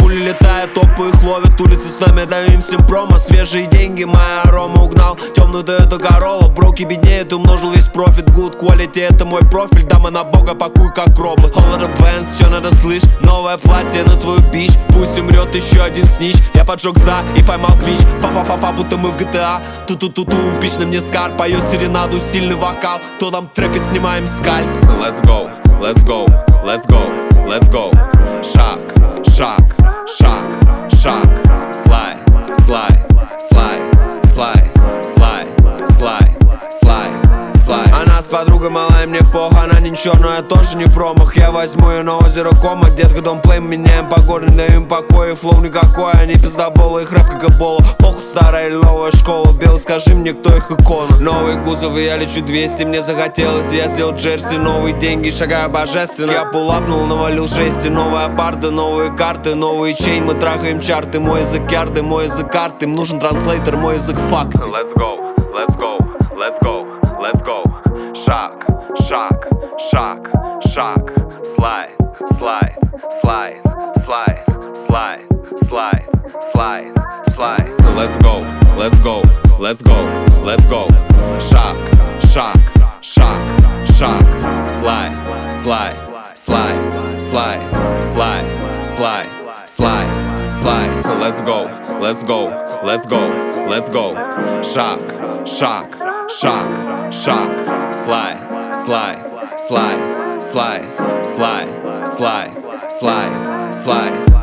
Пули летают, топы их ловят, улицы с нами, даю им всем промо. Свежие деньги, моя арома угнал, темную Toyota Corolla. Броки беднеют, умножил весь профит, good quality, это мой профиль. Дама на бога, пакуй как робот. Hold up bands, чё надо слышь? Новое платье на твою бич, пусть умрет еще один снич. Я поджег за и поймал клич, фа-фа-фа-фа, будто мы в GTA. Ту-ту-ту-ту, пич на мне скар, поет серенаду, сильный вокал. Кто там трэпит, снимаем скальп. Let's go, let's go, let's go, let's go. Шаг, шаг, шаг, шаг. Слайд, слайд, слайд, слайд, слайд, слайд, слайд, слайд. Она с подругой малая, мне пох, она ничего, но я тоже не промах. Я возьму ее на озеро Кома, детка, дом плей, меняем погоду, не даем покоя. Флоу никакой, они пиздоболы, их рэп как эбола. Похуй, старая или новая школа, Белый, скажи мне, кто их икона. Новые кузовы, я лечу 200, мне захотелось, я сделал джерси. Новые деньги, шагаю божественно. Я пулапнул, навалил 6, новая барда, новые карты, новые чейн, мы трахаем чарты. Мой язык ярды, мой язык карты, им нужен транслейтер, мой язык факт. Let's go, let's go, let's go, let's go. Шаг, шаг, шаг, шаг. Слайд, слайд, слайд, слайд, слайд, слайд, слайд, слайд. Let's go, let's go, let's go, let's go. Шаг, шаг, шаг, шаг. Слайд, слайд, слайд, слайд, слайд, слайд, слайд, слайд. Let's go, let's go, let's go, let's go. Шаг, шаг, шаг, шаг. Слайд, слайд, слайд, слайд, слайд, слайд, слайд, слайд.